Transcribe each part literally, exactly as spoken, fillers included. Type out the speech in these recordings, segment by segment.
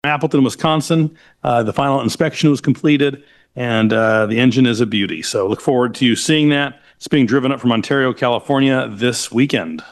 Appleton, Wisconsin. Uh, the final inspection was completed, and uh, the engine is a beauty. So look forward to you seeing that. It's being driven up from Ontario, California this weekend.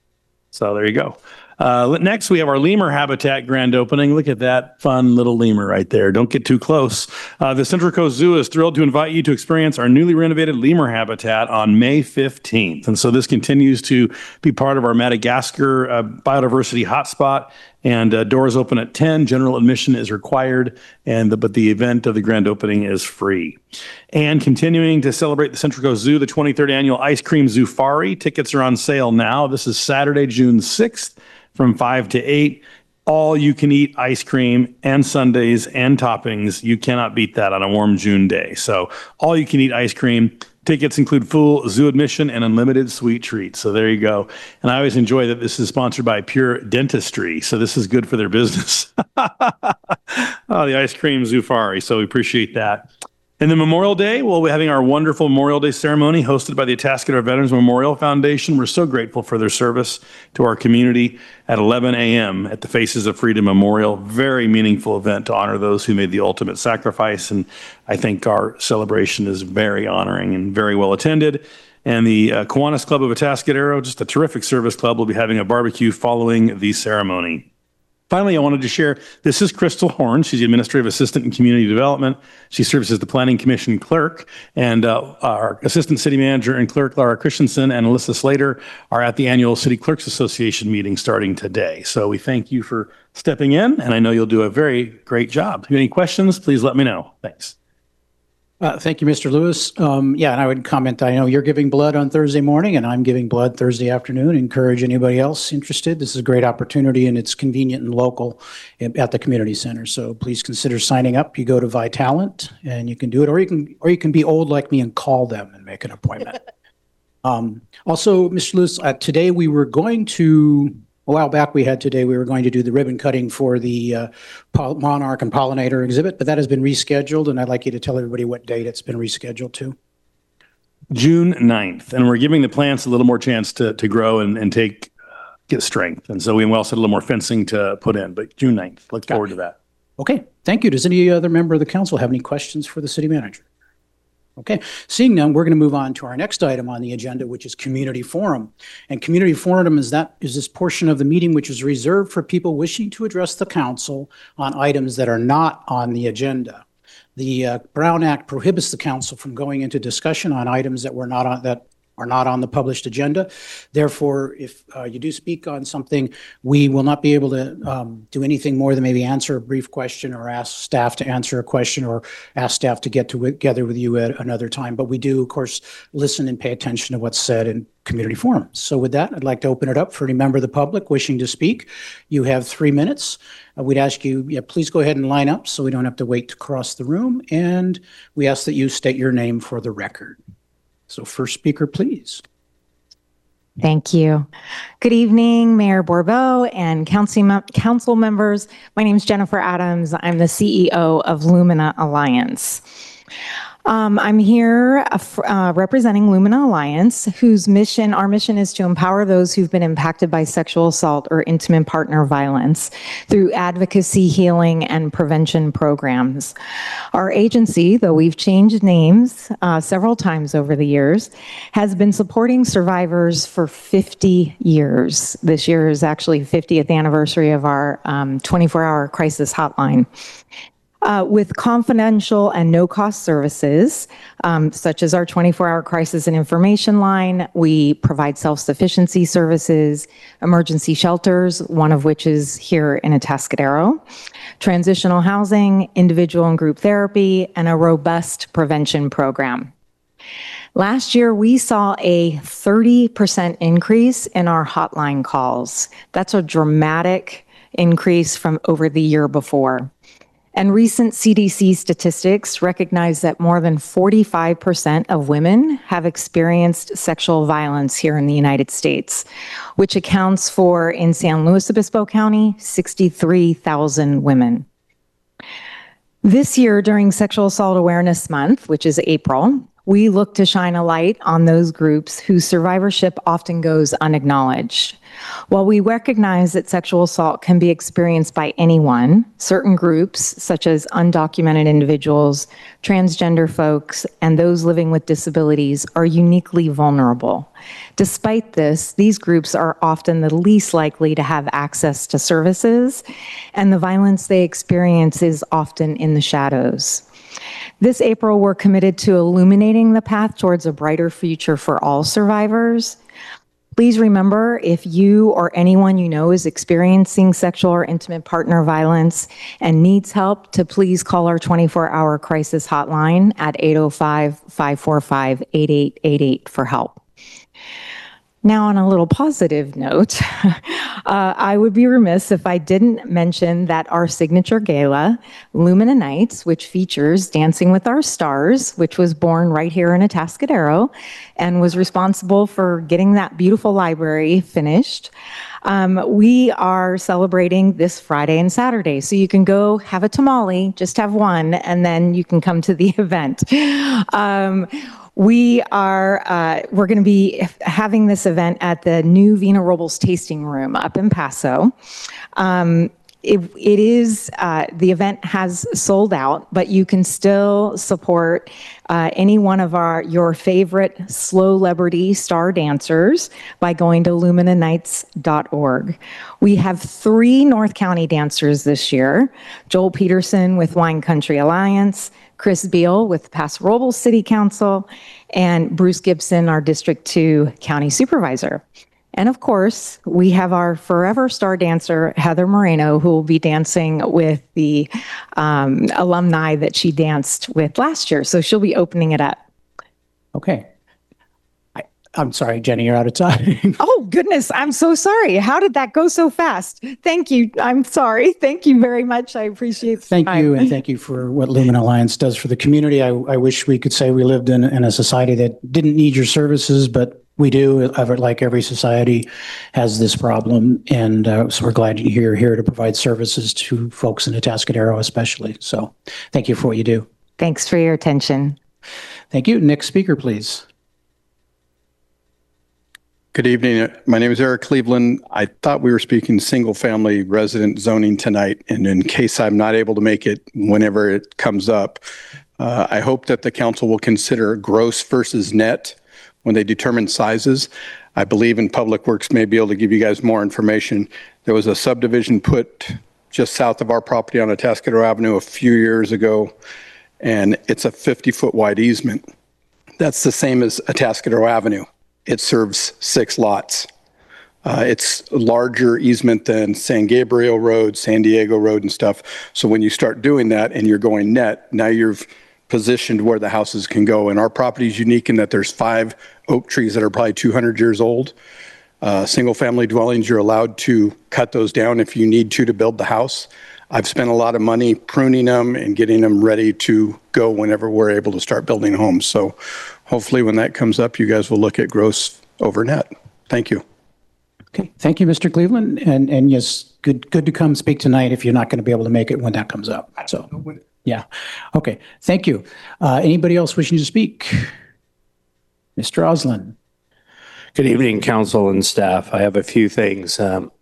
So there you go. Uh, next, we have our lemur habitat grand opening. Look at that fun little lemur right there. Don't get too close. Uh, the Central Coast Zoo is thrilled to invite you to experience our newly renovated lemur habitat on May fifteenth. And so this continues to be part of our Madagascar uh, biodiversity hotspot. And uh, doors open at ten. General admission is required, and the, but the event of the grand opening is free. And continuing to celebrate the Central Coast Zoo, the twenty-third annual Ice Cream Zoofari. Tickets are on sale now. This is Saturday, June sixth. From five to eight, all you can eat ice cream and sundaes and toppings. You cannot beat that on a warm June day. So all you can eat ice cream. Tickets include full zoo admission and unlimited sweet treats. So there you go. And I always enjoy that this is sponsored by Pure Dentistry. So this is good for their business. Oh, the Ice Cream Zoofari. So we appreciate that. And then Memorial Day, we'll be having our wonderful Memorial Day ceremony hosted by the Atascadero Veterans Memorial Foundation. We're so grateful for their service to our community at eleven a.m. at the Faces of Freedom Memorial. Very meaningful event to honor those who made the ultimate sacrifice. And I think our celebration is very honoring and very well attended. And the uh, Kiwanis Club of Atascadero, just a terrific service club, will be having a barbecue following the ceremony. Finally, I wanted to share, this is Crystal Horn. She's the Administrative Assistant in Community Development. She serves as the Planning Commission Clerk, and uh, our Assistant City Manager and Clerk, Laura Christensen, and Alyssa Slater are at the annual City Clerks Association meeting starting today. So we thank you for stepping in, and I know you'll do a very great job. If you have any questions, please let me know. Thanks. Uh, thank you, Mister Lewis. Um, yeah, and I would comment, I know you're giving blood on Thursday morning, and I'm giving blood Thursday afternoon. Encourage anybody else interested. This is a great opportunity, and it's convenient and local at the community center. So please consider signing up. You go to Vitalant, and you can do it, or you can, or you can be old like me and call them and make an appointment. um, also, Mister Lewis, uh, today we were going to. A while back we had today, we were going to do the ribbon cutting for the uh, Monarch and Pollinator exhibit, but that has been rescheduled, and I'd like you to tell everybody what date it's been rescheduled to. June ninth, and we're giving the plants a little more chance to, to grow and, and take, uh, get strength. And so we also had a little more fencing to put in, but June ninth, look forward to that. Okay, thank you. Does any other member of the council have any questions for the city manager? Okay, seeing none, we're going to move on to our next item on the agenda, which is Community Forum. And Community Forum is that is this portion of the meeting which is reserved for people wishing to address the council on items that are not on the agenda. The uh, Brown Act prohibits the council from going into discussion on items that were not on that are not on the published agenda. Therefore, if uh, you do speak on something, we will not be able to um, do anything more than maybe answer a brief question or ask staff to answer a question or ask staff to get together with you at another time. But we do, of course, listen and pay attention to what's said in community forum. So with that, I'd like to open it up for any member of the public wishing to speak. You have three minutes. Uh, we'd ask you, yeah, please go ahead and line up so we don't have to wait to cross the room. And we ask that you state your name for the record. So first speaker, please. Thank you. Good evening, Mayor Bourbeau and council, council members. My name is Jennifer Adams. I'm the C E O of Lumina Alliance. Um, I'm here uh, uh, representing Lumina Alliance, whose mission, our mission is to empower those who've been impacted by sexual assault or intimate partner violence through advocacy, healing, and prevention programs. Our agency, though we've changed names uh, several times over the years, has been supporting survivors for fifty years. This year is actually fiftieth anniversary of our um, twenty-four hour crisis hotline. Uh, with confidential and no-cost services, um, such as our twenty-four hour crisis and information line, we provide self-sufficiency services, emergency shelters, one of which is here in Atascadero, transitional housing, individual and group therapy, and a robust prevention program. Last year, we saw a thirty percent increase in our hotline calls. That's a dramatic increase from over the year before. And recent C D C statistics recognize that more than forty-five percent of women have experienced sexual violence here in the United States, which accounts for, in San Luis Obispo County, sixty-three thousand women. This year, during Sexual Assault Awareness Month, which is April, We look to shine a light on those groups whose survivorship often goes unacknowledged. While we recognize that sexual assault can be experienced by anyone, certain groups, such as undocumented individuals, transgender folks, and those living with disabilities, are uniquely vulnerable. Despite this, these groups are often the least likely to have access to services, and the violence they experience is often in the shadows. This April, we're committed to illuminating the path towards a brighter future for all survivors. Please remember, if you or anyone you know is experiencing sexual or intimate partner violence and needs help, to please call our twenty-four hour crisis hotline at eight oh five, five four five, eight eight eight eight for help. Now, on a little positive note, uh, I would be remiss if I didn't mention that our signature gala, Lumina Nights, which features Dancing with Our Stars, which was born right here in Atascadero and was responsible for getting that beautiful library finished. Um, we are celebrating this Friday and Saturday, so you can go have a tamale, just have one, and then you can come to the event. Um, We are, uh, we're going to be having this event at the new Vina Robles Tasting Room up in Paso. Um, it, it is, uh, the event has sold out, but you can still support uh, any one of our, your favorite slow celebrity star dancers by going to lumina nights dot org. We have three North County dancers this year: Joel Peterson with Wine Country Alliance, Chris Beal with Paso Robles City Council, and Bruce Gibson, our District two County Supervisor. And of course, we have our forever star dancer, Heather Moreno, who will be dancing with the um, alumni that she danced with last year. So she'll be opening it up. Okay. I, I'm sorry, Jenny, you're out of time. Oh, goodness. I'm so sorry. How did that go so fast? Thank you. I'm sorry. Thank you very much. I appreciate the Thank time. you, and thank you for what Lumina Alliance does for the community. I, I wish we could say we lived in, in a society that didn't need your services, but we do. Like every society has this problem, and uh, so we're glad you're here to provide services to folks in Atascadero especially. So thank you for what you do. Thanks for your attention. Thank you. Next speaker, please. Good evening. My name is Eric Cleveland. I thought we were speaking single-family resident zoning tonight, and in case I'm not able to make it whenever it comes up, uh, I hope that the council will consider gross versus net when they determine sizes. I believe in Public Works may be able to give you guys more information. There was a subdivision put just south of our property on Atascadero Avenue a few years ago, and it's a fifty-foot wide easement. That's the same as Atascadero Avenue. It serves six lots. Uh, it's a larger easement than San Gabriel Road, San Diego Road and stuff. So when you start doing that and you're going net, now you've positioned where the houses can go. And our property is unique in that there's five oak trees that are probably two hundred years old. Uh, single family dwellings, you're allowed to cut those down if you need to to build the house. I've spent a lot of money pruning them and getting them ready to go whenever we're able to start building homes. So hopefully when that comes up, you guys will look at gross over net. Thank you. Okay, thank you, Mister Cleveland. And and yes, good good to come speak tonight if you're not going to be able to make it when that comes up. So, yeah. Okay, thank you. Uh, anybody else wishing to speak? Mister Oslin. Good evening, council and staff. I have a few things. Um,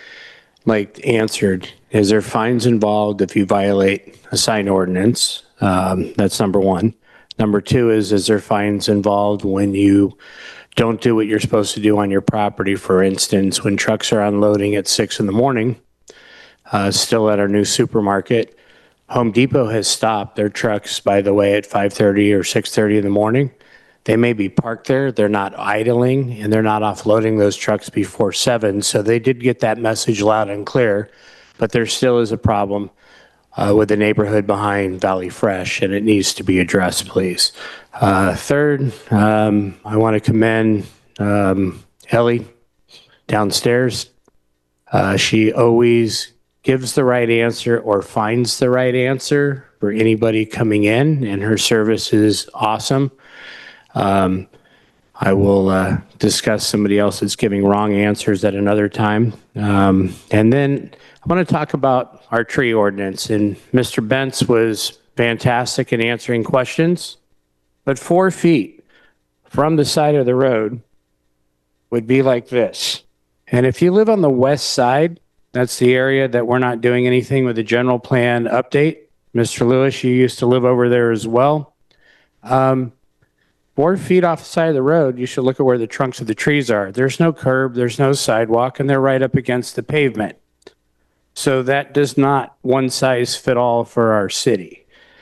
like answered, is there fines involved if you violate a sign ordinance? Um, that's number one. Number two is, is there fines involved when you don't do what you're supposed to do on your property? For instance, when trucks are unloading at six in the morning, uh, still at our new supermarket, Home Depot has stopped their trucks, by the way, at five thirty or six thirty in the morning. They may be parked there, they're not idling, and they're not offloading those trucks before seven. So they did get that message loud and clear, but there still is a problem uh, with the neighborhood behind Valley Fresh, and it needs to be addressed, please. Uh, third, um, I want to commend um, Ellie downstairs. Uh, she always gives the right answer or finds the right answer for anybody coming in, and her service is awesome. Um, I will uh, discuss somebody else that's giving wrong answers at another time. Um, and then I want to talk about our tree ordinance. And Mister Bentz was fantastic in answering questions, but four feet from the side of the road would be like this. And if you live on the west side, that's the area that we're not doing anything with the general plan update. Mister Lewis, you used to live over there as well. Um, four feet off the side of the road, you should look at where the trunks of the trees are. There's no curb, there's no sidewalk, and they're right up against the pavement. So that does not one size fit all for our city.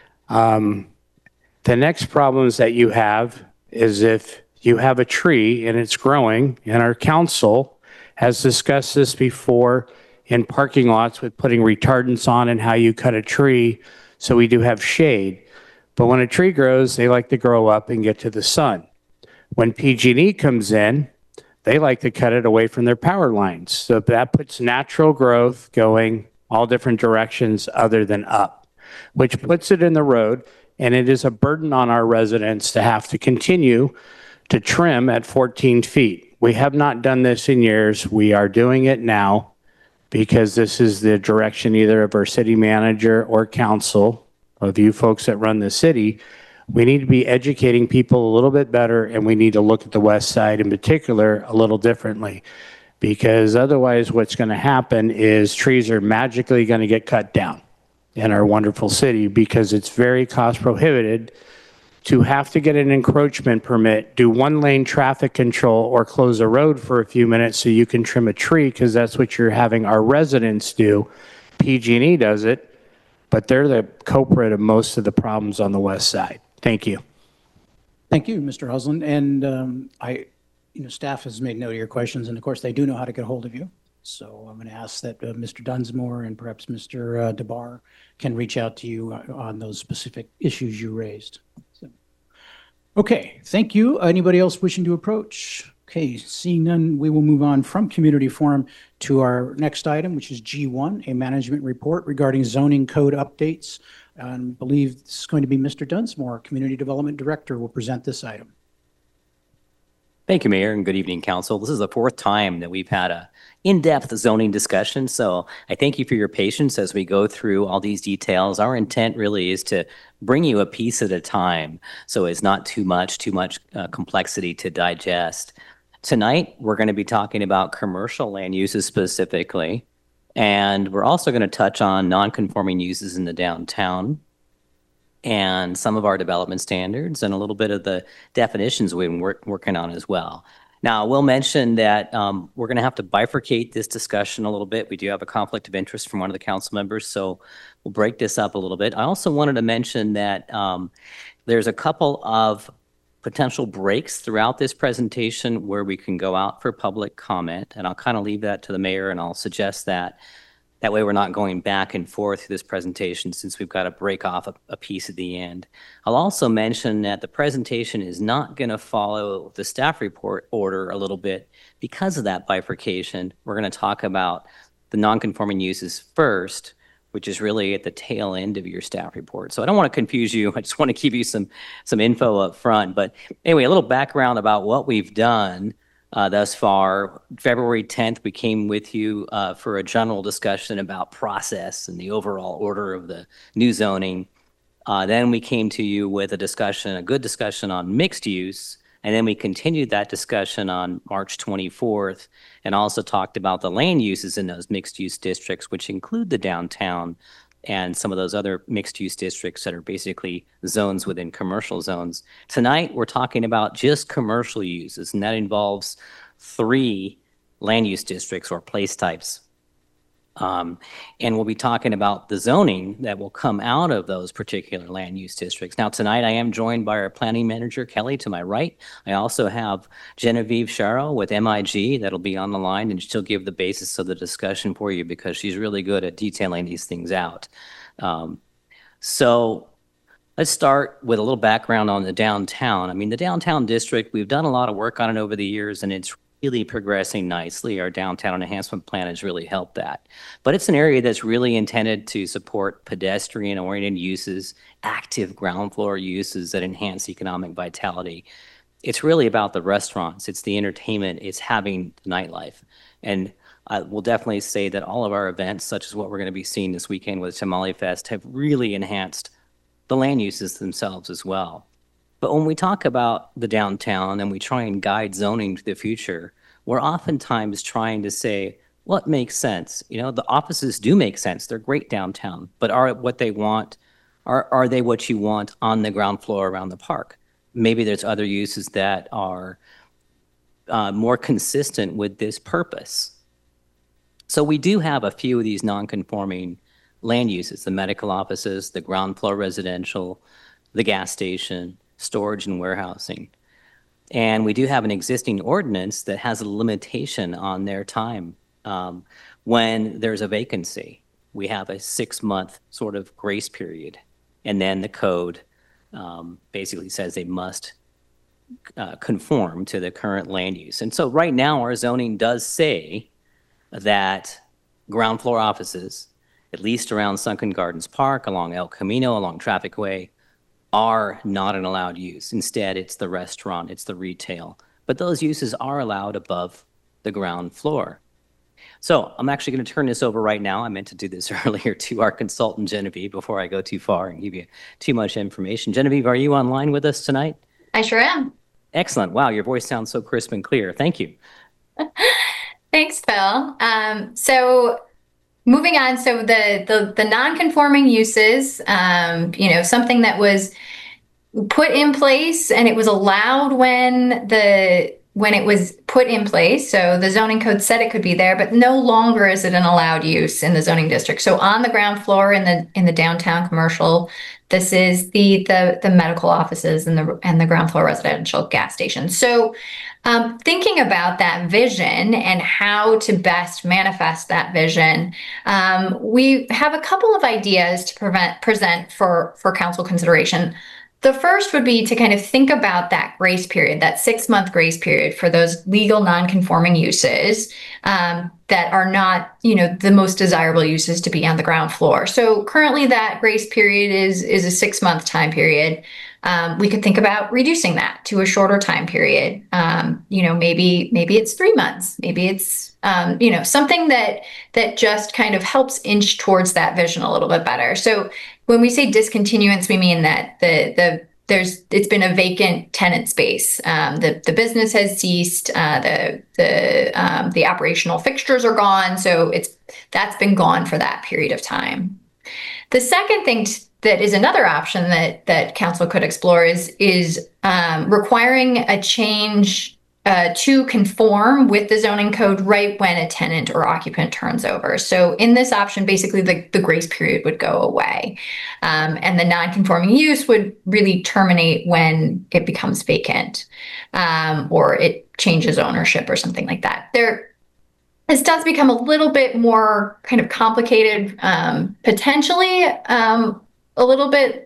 Um, the next problems that you have is if you have a tree and it's growing, and our council has discussed this before in parking lots with putting retardants on and how you cut a tree so we do have shade. But when a tree grows, they like to grow up and get to the sun. When P G and E comes in, they like to cut it away from their power lines. So that puts natural growth going all different directions other than up, which puts it in the road, and it is a burden on our residents to have to continue to trim at fourteen feet. We have not done this in years. We are doing it now because this is the direction either of our city manager or council, of you folks that run the city. We need to be educating people a little bit better, and we need to look at the west side in particular a little differently, because otherwise what's going to happen is trees are magically going to get cut down in our wonderful city because it's very cost prohibited to have to get an encroachment permit, do one lane traffic control, or close a road for a few minutes so you can trim a tree, because that's what you're having our residents do. P G and E does it, but they're the culprit of most of the problems on the west side. Thank you. Thank you, Mister Husland. And um, I, you know, staff has made note of your questions, and of course, they do know how to get a hold of you. So I'm going to ask that uh, Mister Dunsmore and perhaps Mister Uh, DeBar can reach out to you on those specific issues you raised. So, okay, thank you. Anybody else wishing to approach? Okay, seeing none, we will move on from community forum to our next item, which is G one, a management report regarding zoning code updates. I believe this is going to be Mister Dunsmore, Community Development Director, will present this item. Thank you, Mayor, and good evening, Council. This is the fourth time that we've had a in-depth zoning discussion, so I thank you for your patience as we go through all these details. Our intent really is to bring you a piece at a time, so it's not too much, too much uh, complexity to digest. Tonight, we're going to be talking about commercial land uses specifically, and we're also going to touch on non-conforming uses in the downtown and some of our development standards and a little bit of the definitions we've been work, working on as well. Now, I will mention that um, we're going to have to bifurcate this discussion a little bit. We do have a conflict of interest from one of the council members, so we'll break this up a little bit. I also wanted to mention that um, there's a couple of potential breaks throughout this presentation where we can go out for public comment, and I'll kind of leave that to the mayor, and I'll suggest that. That way we're not going back and forth through this presentation since we've got to break off a, a piece at the end. I'll also mention that the presentation is not going to follow the staff report order a little bit because of that bifurcation. We're going to talk about the non-conforming uses first, which is really at the tail end of your staff report. So I don't want to confuse you. I just want to give you some, some info up front. But anyway, a little background about what we've done Uh, thus far. February tenth, we came with you uh, for a general discussion about process and the overall order of the new zoning. Uh, then we came to you with a discussion, a good discussion on mixed use, and then we continued that discussion on March twenty-fourth and also talked about the land uses in those mixed use districts, which include the downtown and some of those other mixed use districts that are basically zones within commercial zones. Tonight, we're talking about just commercial uses, and that involves three land use districts or place types. Um, and we'll be talking about the zoning that will come out of those particular land use districts. Now, tonight I am joined by our planning manager, Kelly, to my right. I also have Genevieve Sharrow with M I G that'll be on the line, and she'll give the basis of the discussion for you because she's really good at detailing these things out. Um, so let's start with a little background on the downtown. I mean, the downtown district, we've done a lot of work on it over the years, and it's really progressing nicely. Our downtown enhancement plan has really helped that. But it's an area that's really intended to support pedestrian-oriented uses, active ground floor uses that enhance economic vitality. It's really about the restaurants, it's the entertainment, it's having nightlife. And I will definitely say that all of our events, such as what we're going to be seeing this weekend with Tamale Fest, have really enhanced the land uses themselves as well. But when we talk about the downtown and we try and guide zoning to the future, we're oftentimes trying to say, what makes sense? You know, the offices do make sense. They're great downtown, but are what they want, are, are they what you want on the ground floor around the park? Maybe there's other uses that are uh, more consistent with this purpose. So we do have a few of these non-conforming land uses, the medical offices, the ground floor residential, the gas station, storage and warehousing. And we do have an existing ordinance that has a limitation on their time. Um, when there's a vacancy, we have a six-month sort of grace period. And then the code um, basically says they must uh, conform to the current land use. And so right now, our zoning does say that ground floor offices, at least around Sunken Gardens Park, along El Camino, along Traffic Way, are not an allowed use. Instead, it's the restaurant, it's the retail. But those uses are allowed above the ground floor. So I'm actually going to turn this over right now. I meant to do this earlier to our consultant, Genevieve, before I go too far and give you too much information. Genevieve, are you online with us tonight? I sure am. Excellent. Wow, your voice sounds so crisp and clear. Thank you. Thanks, Phil. Um, so moving on, so the the, the non-conforming uses, um, you know, something that was put in place and it was allowed when the when it was put in place. So the zoning code said it could be there, but no longer is it an allowed use in the zoning district. So on the ground floor in the in the downtown commercial, this is the the the medical offices and the and the ground floor residential gas station. So um, thinking about that vision and how to best manifest that vision, um, we have a couple of ideas to prevent, present for for council consideration. The first would be to kind of think about that grace period, that six month grace period for those legal non-conforming uses um, that are not, you know, the most desirable uses to be on the ground floor. So currently that grace period is, is a six month time period. Um, we could think about reducing that to a shorter time period. Um, you know, maybe, maybe it's three months, maybe it's, um, you know, something that, that just kind of helps inch towards that vision a little bit better. So when we say discontinuance, we mean that the, the, there's, it's been a vacant tenant space. Um, the, the business has ceased, uh, the, the, um, the operational fixtures are gone. So it's, that's been gone for that period of time. The second thing t- that is another option that that council could explore is is um, requiring a change uh, to conform with the zoning code right when a tenant or occupant turns over. So in this option, basically the, the grace period would go away, um, and the non-conforming use would really terminate when it becomes vacant, um, or it changes ownership or something like that. There. This does become a little bit more kind of complicated, um, potentially um, a little bit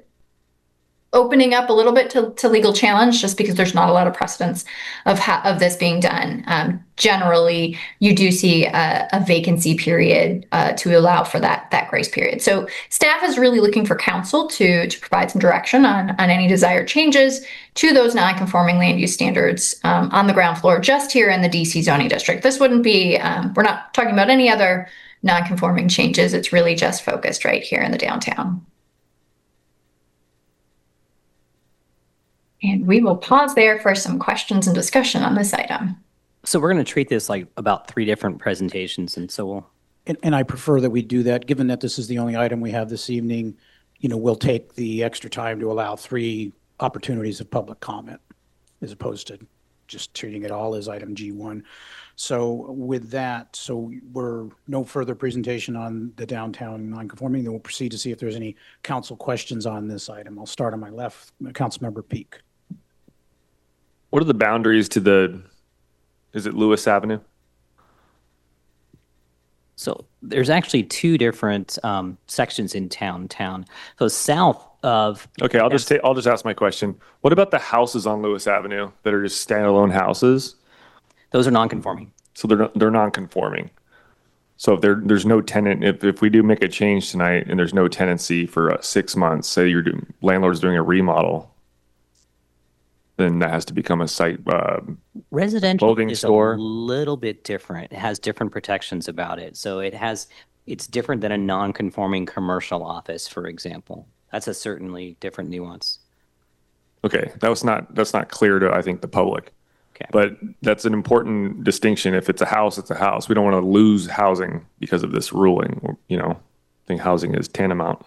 opening up a little bit to, to legal challenge, just because there's not a lot of precedence of how, of this being done. Um, generally, you do see a, a vacancy period uh, to allow for that that grace period. So staff is really looking for council to to provide some direction on on any desired changes to those non-conforming land use standards um, on the ground floor, just here in the D C zoning district. This wouldn't be, um, we're not talking about any other non-conforming changes. It's really just focused right here in the downtown. And we will pause there for some questions and discussion on this item. So we're going to treat this like about three different presentations, and so we'll. And, and I prefer that we do that, given that this is the only item we have this evening. You know, we'll take the extra time to allow three opportunities of public comment, as opposed to just treating it all as item G one. So with that, so we're no further presentation on the downtown non-conforming. Then we'll proceed to see if there's any council questions on this item. I'll start on my left, Councilmember Peak. What are the boundaries to the, is it Lewis Avenue? So there's actually two different um, sections in town. Town. So south of. Okay, I'll just take. I'll just ask my question. What about the houses on Lewis Avenue that are just standalone houses? Those are non-conforming. So they're they're non-conforming. So if there there's no tenant, if if we do make a change tonight and there's no tenancy for uh, six months, say your landlord's doing a remodel, then that has to become a site. Uh, Residential clothing is store. a little bit different. It has different protections about it. So it has, it's different than a non-conforming commercial office, for example. That's a certainly different nuance. Okay, that was not, that's not clear to, I think, the public. Okay. But that's an important distinction. If it's a house, it's a house. We don't want to lose housing because of this ruling. Or, you know, I think housing is tantamount.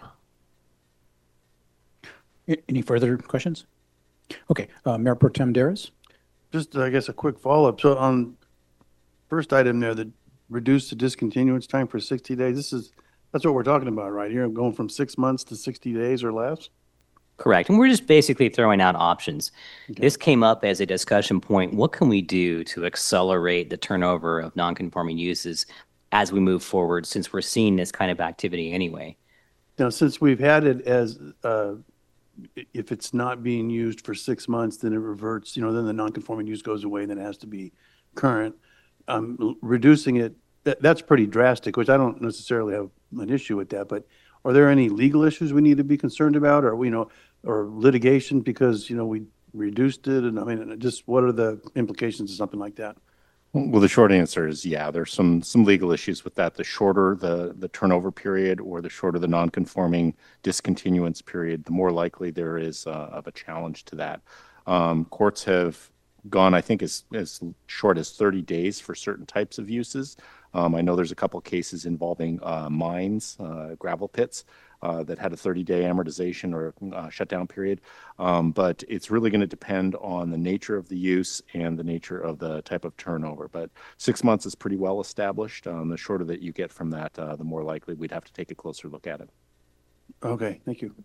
A- Any further questions? Okay, uh, Mayor Pro Tem Daris? Just, I guess, a quick follow-up. So on first item there, the reduce the discontinuance time for sixty days, this is, that's what we're talking about right here, going from six months to sixty days or less? Correct. And we're just basically throwing out options. This came up as a discussion point. What can we do to accelerate the turnover of non-conforming uses as we move forward, since we're seeing this kind of activity anyway? Now, since we've had it as, uh, i- if it's not being used for six months, then it reverts, you know, then the non-conforming use goes away, and then it has to be current. Um, l- Reducing it, that, that's pretty drastic, which I don't necessarily have an issue with that, but are there any legal issues we need to be concerned about, or, you know, or litigation because, you know, we reduced it? And I mean, just what are the implications of something like that? Well, the short answer is, yeah, there's some, some legal issues with that. The shorter the, the turnover period or the shorter the non-conforming discontinuance period, the more likely there is uh, of a challenge to that. Um, courts have gone, I think, as, as short as thirty days for certain types of uses. Um, I know there's a couple cases involving uh, mines, uh, gravel pits, uh, that had a thirty-day amortization or uh, shutdown period. Um, but it's really going to depend on the nature of the use and the nature of the type of turnover. But six months is pretty well established. Um, the shorter that you get from that, uh, the more likely we'd have to take a closer look at it. Okay, thank you.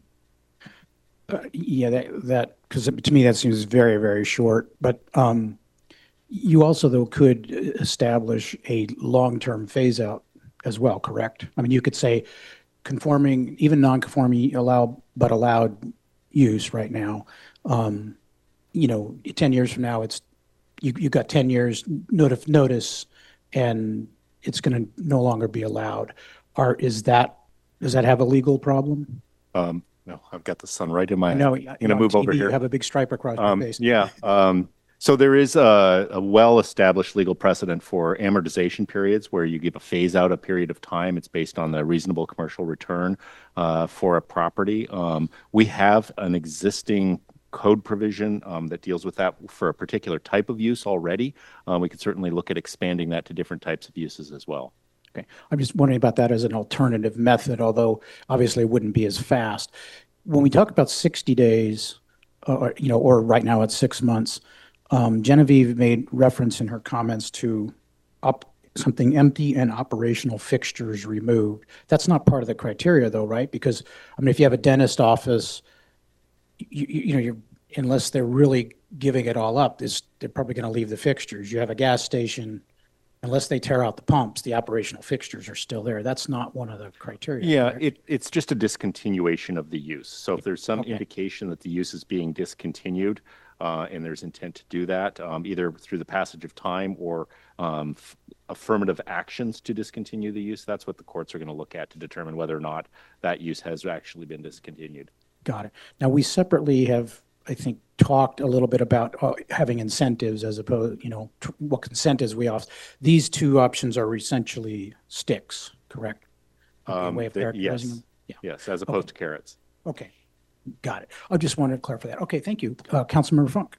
Uh, Yeah, that, that, because to me, that seems very, very short. But um, you also, though, could establish a long-term phase-out as well, correct? I mean, you could say conforming, even non-conforming, allow, but allowed use right now. Um, You know, ten years from now, it's, you, you got ten years notif, notice, and it's going to no longer be allowed. Are, is that, does that have a legal problem? Um, no, I've got the sun right in my. No, I'm going to move over You here. have a big stripe across your Um, face. yeah, um, so there is a, a well-established legal precedent for amortization periods where you give a phase out a period of time. It's based on the reasonable commercial return uh, for a property. Um, we have an existing code provision um, that deals with that for a particular type of use already. Uh, we could certainly look at expanding that to different types of uses as well. Okay, I'm just wondering about that as an alternative method, although obviously it wouldn't be as fast. When we talk about sixty days, or, you know, or right now it's six months, um, Genevieve made reference in her comments to up, something empty and operational fixtures removed. That's not part of the criteria though, right? Because, I mean, if you have a dentist office, you, you, you know, you're, unless they're really giving it all up, is they're probably going to leave the fixtures. You have a gas station, unless they tear out the pumps, the operational fixtures are still there. That's not one of the criteria. Yeah, correct? it, it's just a discontinuation of the use. So if there's some Okay. indication that the use is being discontinued, uh, and there's intent to do that, um, either through the passage of time or um, f- affirmative actions to discontinue the use, that's what the courts are going to look at to determine whether or not that use has actually been discontinued. Got it. Now, we separately have, I think, talked a little bit about uh, having incentives as opposed, you know, tr- what incentives we offer. These two options are essentially sticks, correct? A Um, way of the- characterizing yes. them? Yeah. Yes, as opposed to carrots. Okay, got it. I just wanted to clarify that. Okay, thank you. Uh, Councilmember Funk.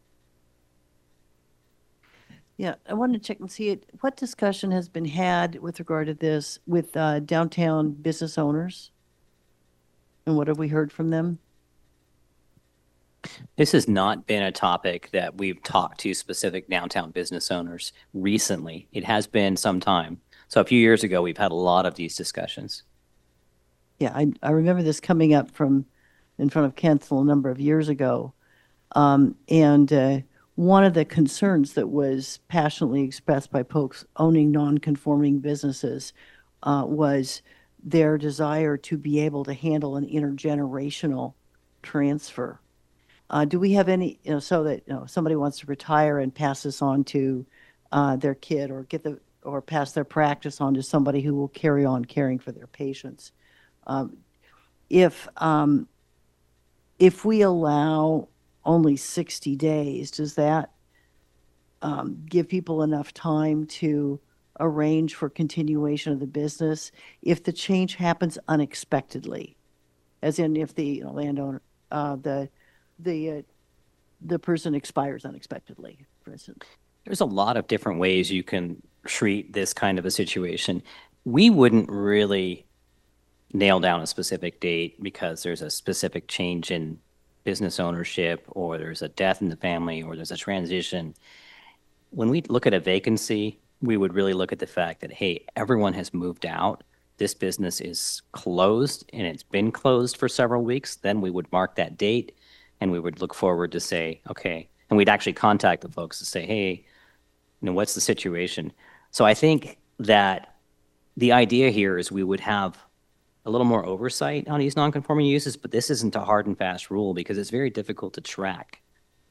Yeah, I wanted to check and see it. What discussion has been had with regard to this with uh, downtown business owners? And what have we heard from them? This has not been a topic that we've talked to specific downtown business owners recently. It has been some time. So a few years ago, we've had a lot of these discussions. Yeah, I, I remember this coming up from in front of council a number of years ago. Um, and uh, one of the concerns that was passionately expressed by folks owning non-conforming businesses uh, was their desire to be able to handle an intergenerational transfer. Uh, do we have any, you know, so that, you know, somebody wants to retire and pass this on to uh, their kid or get the, or pass their practice on to somebody who will carry on caring for their patients? Um, if, um, if we allow only sixty days, does that um, give people enough time to arrange for continuation of the business if the change happens unexpectedly? As in if the, you know, landowner, uh, the, the uh, the person expires unexpectedly, for instance? There's a lot of different ways you can treat this kind of a situation. We wouldn't really nail down a specific date because there's a specific change in business ownership, or there's a death in the family, or there's a transition. When we look at a vacancy, we would really look at the fact that, hey, everyone has moved out. This business is closed and it's been closed for several weeks. Then we would mark that date and we would look forward to say, okay, and we'd actually contact the folks to say, hey, you know, what's the situation? So I think that the idea here is we would have a little more oversight on these non-conforming uses, but this isn't a hard and fast rule because it's very difficult to track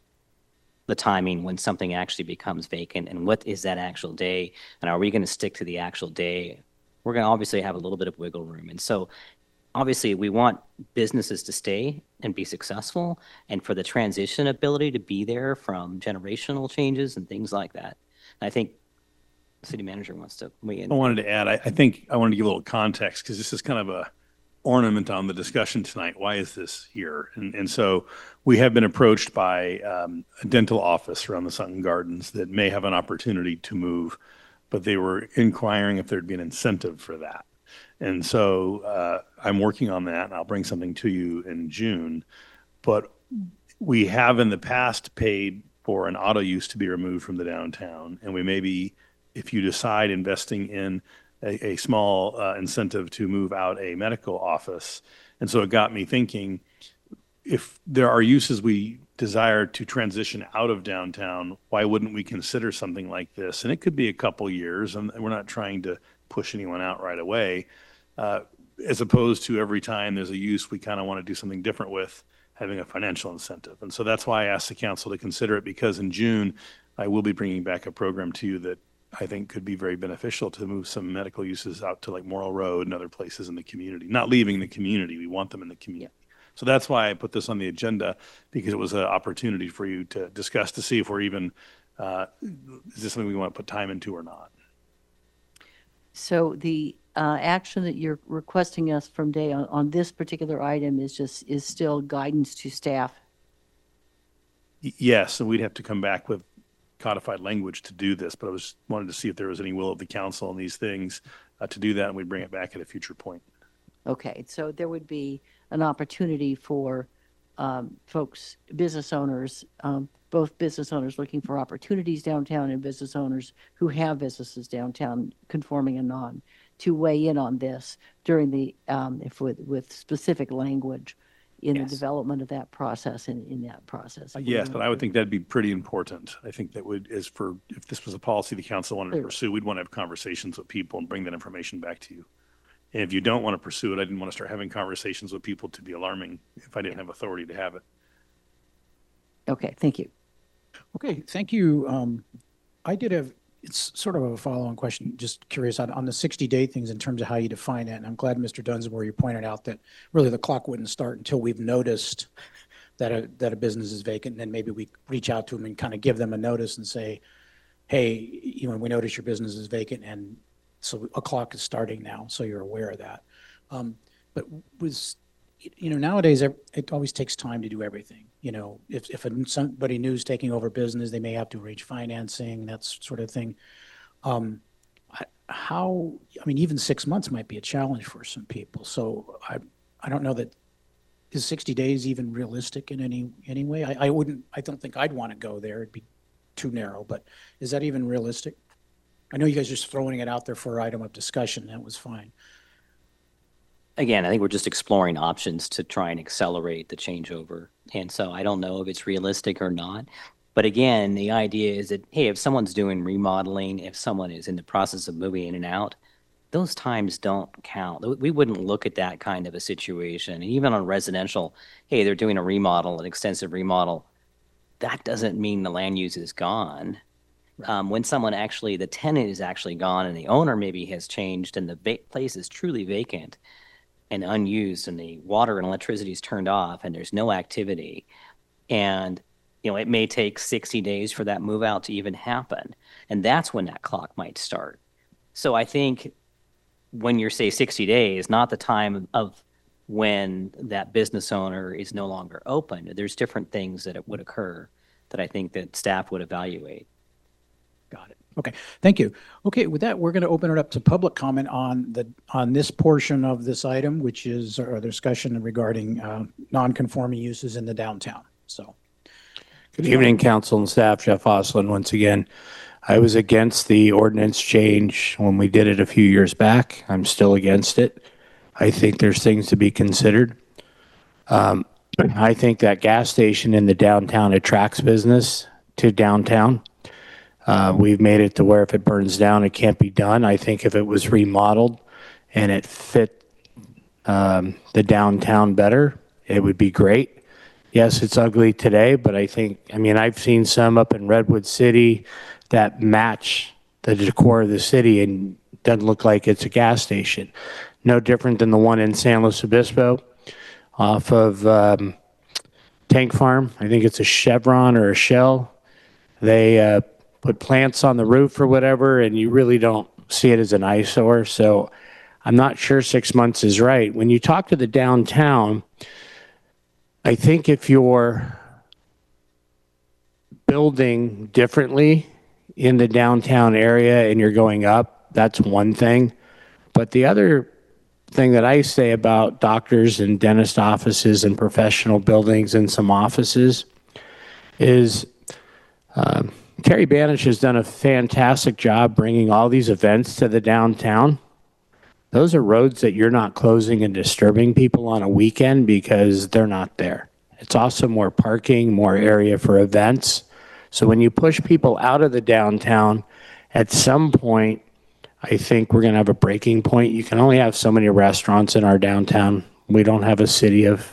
the timing when something actually becomes vacant and what is that actual day, and are we going to stick to the actual day? We're going to obviously have a little bit of wiggle room. And so obviously we want businesses to stay and be successful, and for the transition ability to be there from generational changes and things like that. And I think the city manager wants to weigh in. I wanted to add, I, I think I wanted to give a little context because this is kind of a ornament on the discussion tonight. Why is this here? And, and so we have been approached by um, a dental office around the Sutton Gardens that may have an opportunity to move, but they were inquiring if there'd be an incentive for that. And so uh, I'm working on that, and I'll bring something to you in June. But we have in the past paid for an auto use to be removed from the downtown, and we may be, if you decide investing in a, a small uh, incentive to move out a medical office. And so it got me thinking, if there are uses we desire to transition out of downtown, why wouldn't we consider something like this? And it could be a couple years, and we're not trying to push anyone out right away, uh, as opposed to every time there's a use we kind of want to do something different with, having a financial incentive. And so that's why I asked the council to consider it, because in June, I will be bringing back a program to you that I think could be very beneficial to move some medical uses out to like Morrill Road and other places in the community, not leaving the community. We want them in the community. So that's why I put this on the agenda, because it was an opportunity for you to discuss to see if we're even, uh, is this something we want to put time into or not? So the uh, action that you're requesting us from Day on, on this particular item is just, is still guidance to staff? Y- Yes, and we'd have to come back with codified language to do this, but I was wanted to see if there was any will of the council on these things uh, to do that, and we'd bring it back at a future point. Okay, so there would be an opportunity for um, folks, business owners, um, both business owners looking for opportunities downtown and business owners who have businesses downtown, conforming and non, to weigh in on this during the, um, if with, with specific language in Yes. the development of that process and in that process. Uh, Yes, but I would think that'd be pretty important. I think that would, is for, if this was a policy the council wanted to Clearly. pursue, we'd want to have conversations with people and bring that information back to you. And if you don't want to pursue it, I didn't want to start having conversations with people to be alarming if I didn't have authority to have it. Okay, thank you. Okay, thank you. Um, I did have, it's sort of a follow-on question, just curious on, on the sixty-day things in terms of how you define it. And I'm glad, Mister Dunsmore, you pointed out that really the clock wouldn't start until we've noticed that a, that a business is vacant. And then maybe we reach out to them and kind of give them a notice and say, hey, you know, we notice your business is vacant, and so a clock is starting now, so you're aware of that. Um, but was, you know, nowadays, it it always takes time to do everything. You know, if, if a- somebody new is taking over business, they may have to arrange financing, that sort of thing. Um, I- How, I mean, even six months might be a challenge for some people. So I, I don't know that, is sixty days even realistic in any, any way? I, I wouldn't, I don't think I'd want to go there. It'd be too narrow, but is that even realistic? I know you guys are just throwing it out there for item of discussion. That was fine. Again, I think we're just exploring options to try and accelerate the changeover. And so I don't know if it's realistic or not. But again, the idea is that, hey, if someone's doing remodeling, if someone is in the process of moving in and out, those times don't count. We wouldn't look at that kind of a situation. And even on residential, hey, they're doing a remodel, an extensive remodel. That doesn't mean the land use is gone. Um, when someone actually, the tenant is actually gone and the owner maybe has changed and the va- place is truly vacant and unused and the water and electricity is turned off and there's no activity. And, you know, it may take sixty days for that move out to even happen. And that's when that clock might start. So I think when you say sixty days, not the time of when that business owner is no longer open. There's different things that it would occur. that I think that staff would evaluate. Got it. Okay, thank you. Okay, with that, we're going to open it up to public comment on the, on this portion of this item, which is our discussion regarding uh, non-conforming uses in the downtown. So, Good evening, council and staff. Jeff Oslin once again. I was against the ordinance change when we did it a few years back. I'm still against it. I think there's things to be considered. Um, I think that gas station in the downtown attracts business to downtown. Uh, we've made it to where if it burns down, it can't be done. I think if it was remodeled and it fit um, the downtown better, it would be great. Yes, it's ugly today, but I think, I mean, I've seen some up in Redwood City that match the decor of the city and doesn't look like it's a gas station. No different than the one in San Luis Obispo off of um, Tank Farm. I think it's a Chevron or a Shell. They uh, put plants on the roof or whatever, and you really don't see it as an eyesore. So I'm not sure six months is right. When you talk to the downtown, I think if you're building differently in the downtown area and you're going up, that's one thing. But the other thing that I say about doctors and dentist offices and professional buildings and some offices is um, Terry Banish has done a fantastic job bringing all these events to the downtown. Those are roads that you're not closing and disturbing people on a weekend because they're not there. It's also more parking, more area for events. So when you push people out of the downtown, at some point, I think we're going to have a breaking point. You can only have so many restaurants in our downtown. We don't have a city of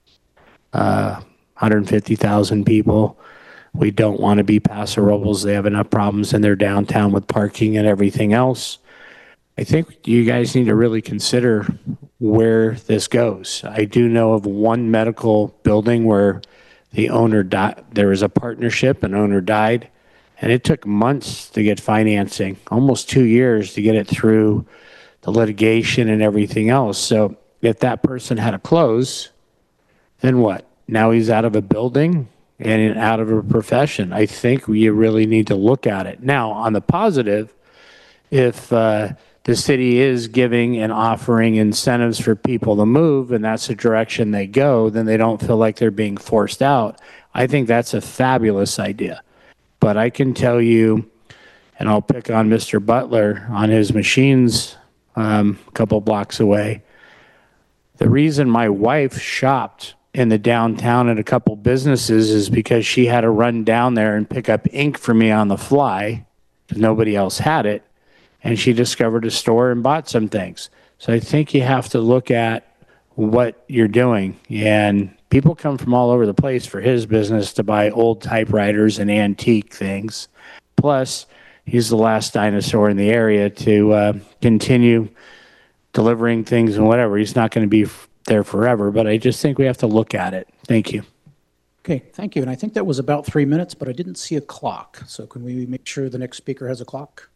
uh, one hundred fifty thousand people. We don't want to be Paso Robles. They have enough problems in their downtown with parking and everything else. I think you guys need to really consider where this goes. I do know of one medical building where the owner died. There was a partnership, an owner died, and it took months to get financing, almost two years to get it through the litigation and everything else. So if that person had to close, then what? Now he's out of a building and out of a profession. I think we really need to look at it. Now, on the positive, if uh, the city is giving and offering incentives for people to move, and that's the direction they go, then they don't feel like they're being forced out. I think that's a fabulous idea. But I can tell you, and I'll pick on Mister Butler on his machines um, a couple blocks away. The reason my wife shopped in the downtown at a couple businesses is because she had to run down there and pick up ink for me on the fly because nobody else had it. And she discovered a store and bought some things. So I think you have to look at what you're doing. And people come from all over the place for his business to buy old typewriters and antique things. Plus, he's the last dinosaur in the area to uh, continue delivering things and whatever. He's not going to be f- there forever, but I just think we have to look at it. Thank you. okay, thank you. And I think that was about three minutes, but I didn't see a clock. So can we make sure the next speaker has a clock?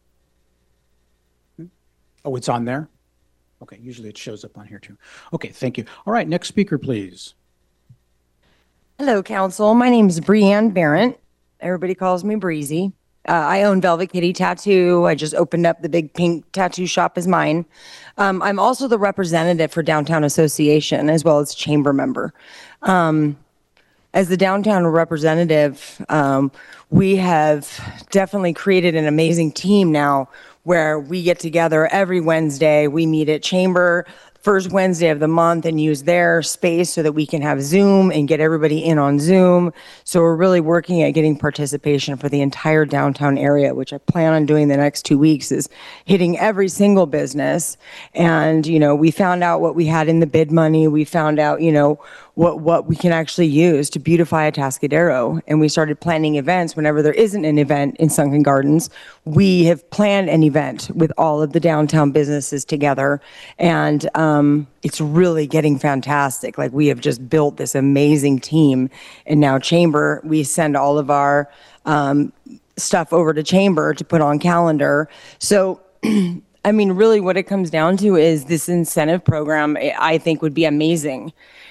Oh, it's on there? Okay, usually it shows up on here too. Okay, thank you. All right, next speaker, please. Hello, Council. My name is Breanne Barrett. Everybody calls me Breezy. Uh, I own Velvet Kitty Tattoo. I just opened up the big pink tattoo shop as mine. Um, I'm also the representative for Downtown Association as well as chamber member. Um, as the downtown representative, um, we have definitely created an amazing team now where we get together every Wednesday. We meet at chamber first Wednesday of the month and use their space so that we can have Zoom and get everybody in on Zoom. So we're really working at getting participation for the entire downtown area, which I plan on doing the next two weeks is hitting every single business. And, you know, we found out what we had in the bid money. We found out, you know, what, what we can actually use to beautify Atascadero. And we started planning events whenever there isn't an event in Sunken Gardens. We have planned an event with all of the downtown businesses together. And um, it's really getting fantastic. Like we have just built this amazing team. And now Chamber, we send all of our um, stuff over to Chamber to put on calendar. So I mean, really what it comes down to is this incentive program, I think would be amazing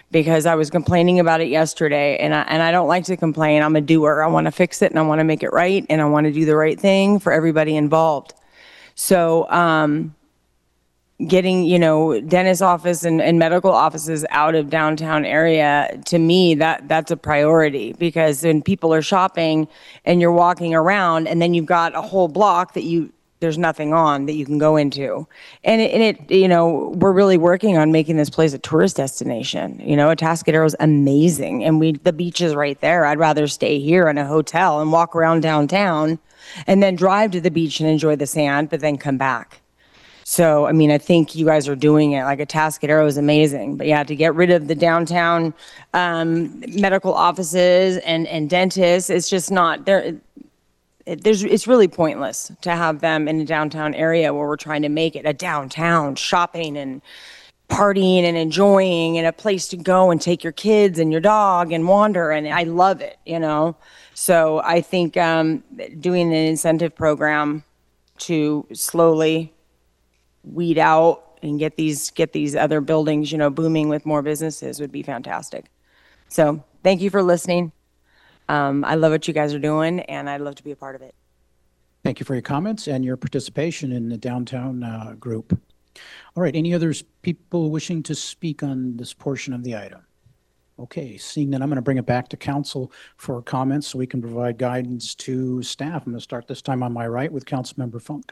because I was complaining about it yesterday, and I, and I don't like to complain. I'm a doer. I want to fix it, and I want to make it right, and I want to do the right thing for everybody involved. So, um, getting, you know, dentist office and, and medical offices out of downtown area, to me, that that's a priority, because when people are shopping and you're walking around and then you've got a whole block that you, there's nothing on that you can go into. And it, and it, you know, we're really working on making this place a tourist destination. You know, Atascadero is amazing, and we, the beach is right there. I'd rather stay here in a hotel and walk around downtown and then drive to the beach and enjoy the sand, but then come back. So, I mean, I think you guys are doing it. Like, Atascadero is amazing. But yeah, to get rid of the downtown um, medical offices and, and dentists, it's just not there. It, there's, it's really pointless to have them in a downtown area where we're trying to make it a downtown shopping and partying and enjoying, and a place to go and take your kids and your dog and wander. And I love it, you know? So I think um, doing an incentive program to slowly weed out and get these get these other buildings, you know, booming with more businesses would be fantastic. So thank you for listening. Um, I love what you guys are doing, and I'd love to be a part of it. Thank you for your comments and your participation in the downtown uh, group. All right, any others people wishing to speak on this portion of the item? Okay, seeing that, I'm going to bring it back to council for comments so we can provide guidance to staff. I'm going to start this time on my right with Councilmember Funk.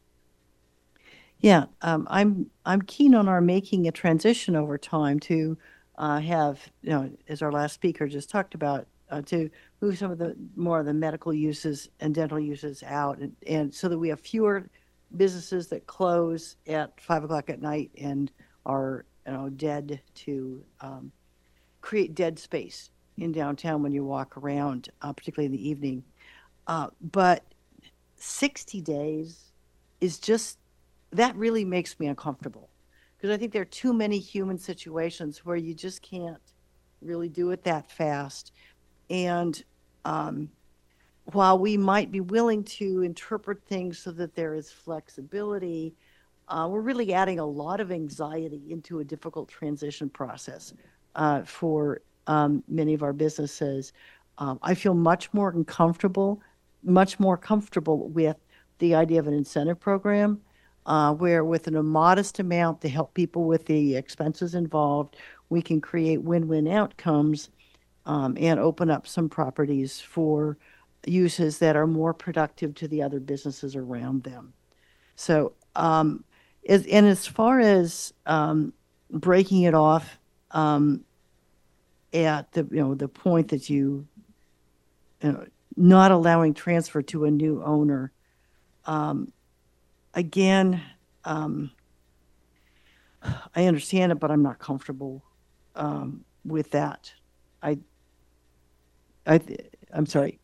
Yeah, um, I'm I'm keen on our making a transition over time to uh, have, you know, as our last speaker just talked about, uh, to move some of the more of the medical uses and dental uses out, and, and so that we have fewer businesses that close at five o'clock at night and are, you know, dead to um, create dead space in downtown when you walk around, uh, particularly in the evening. Uh, but sixty days is just, that really makes me uncomfortable, because I think there are too many human situations where you just can't really do it that fast. And um, while we might be willing to interpret things so that there is flexibility, uh, we're really adding a lot of anxiety into a difficult transition process uh, for um, many of our businesses. Um, I feel much more uncomfortable, much more comfortable with the idea of an incentive program, Uh, where with an, a modest amount to help people with the expenses involved, we can create win-win outcomes um, and open up some properties for uses that are more productive to the other businesses around them. So, um, as, and as far as um, breaking it off um, at the, you know, the point that you, you know, not allowing transfer to a new owner, um, Again, um, I understand it, but I'm not comfortable um, with that. I, I, I'm sorry.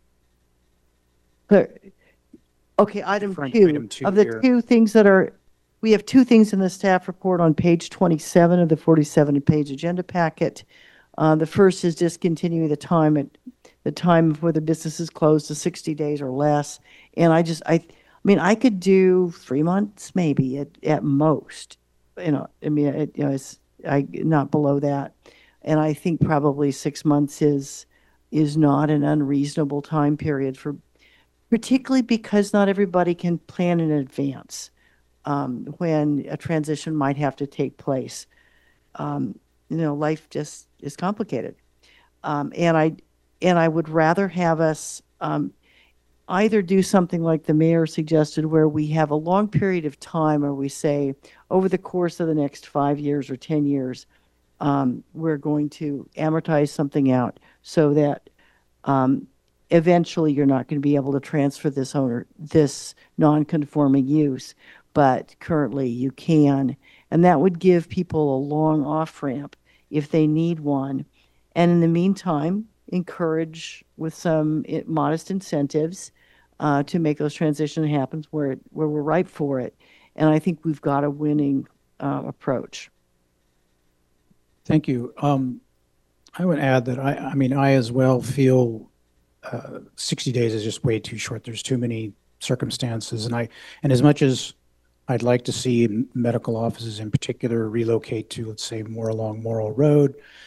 But, okay, item Referring two, to item two of the here. two things that are, we have two things in the staff report on page twenty-seven of the forty-seven page agenda packet. Uh, the first is discontinuing the time at the time of whether business is closed to sixty days or less. And I just, I. I mean, I could do three months maybe at, at most, you know, I mean, it, you know, it's I, not below that. And I think probably six months is, is not an unreasonable time period for, particularly because not everybody can plan in advance um, when a transition might have to take place. Um, you know, life just is complicated. Um, and I, and I would rather have us, um, either do something like the mayor suggested, where we have a long period of time where we say, over the course of the next five years or ten years, um, we're going to amortize something out so that um, eventually you're not going to be able to transfer this owner, this non-conforming use, but currently you can. And that would give people a long off-ramp if they need one. And in the meantime, encourage with some modest incentives Uh, to make those transitions happen where, it, where we're ripe for it. And I think we've got a winning uh, approach. Thank you. Um, I would add that I, I mean, I as well feel uh, sixty days is just way too short. There's too many circumstances. And I, and as much as I'd like to see medical offices in particular relocate to, let's say, more along Morrill Road,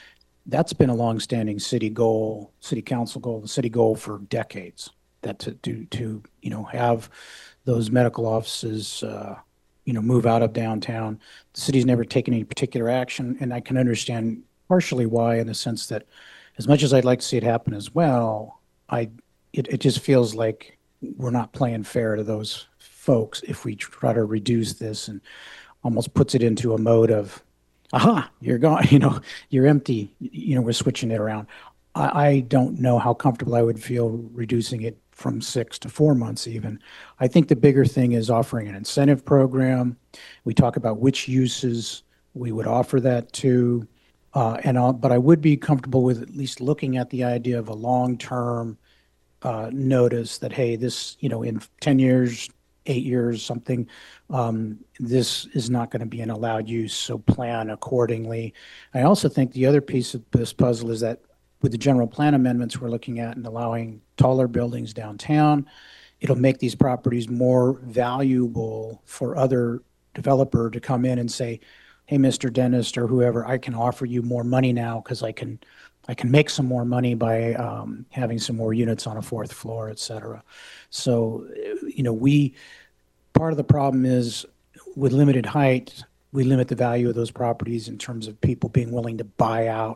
that's been a longstanding city goal, city council goal, the city goal for decades, that to, to, to you know, have those medical offices, uh, you know, move out of downtown. The city's never taken any particular action, and I can understand partially why, in the sense that as much as I'd like to see it happen as well, I, it, it just feels like we're not playing fair to those folks if we try to reduce this, and almost puts it into a mode of, aha, you're gone, you know, you're empty, you know, we're switching it around. I, I don't know how comfortable I would feel reducing it from six to four months even. I think the bigger thing is offering an incentive program. We talk about which uses we would offer that to. Uh, and I'll, but I would be comfortable with at least looking at the idea of a long-term uh, notice that, hey, this, you know, in ten years, eight years, something, um, this is not going to be an allowed use, so plan accordingly. I also think the other piece of this puzzle is that with the general plan amendments we're looking at and allowing taller buildings downtown, it'll make these properties more valuable for other developer to come in and say, hey, Mister Dentist or whoever, I can offer you more money now because I can I can make some more money by um, having some more units on a fourth floor, et cetera. So, you know, we, part of the problem is with limited height, we limit the value of those properties in terms of people being willing to buy out,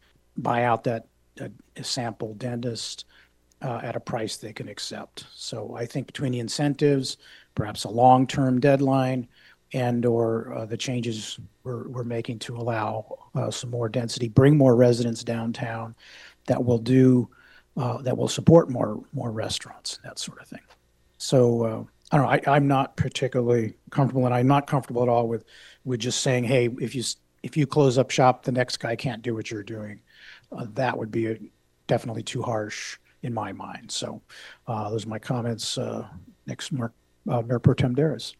buy out that uh, sample dentist uh, at a price they can accept. So I think between the incentives, perhaps a long-term deadline, and or uh, the changes we're, we're making to allow uh, some more density, bring more residents downtown, that will do, uh, that will support more more restaurants, that sort of thing. So uh, I don't know, I, I'm not particularly comfortable, and I'm not comfortable at all with with just saying, hey, if you if you close up shop, the next guy can't do what you're doing. Uh, that would be a, definitely too harsh in my mind. So uh, those are my comments. Uh, next, Mark, uh, Mayor Pro Tem Daris.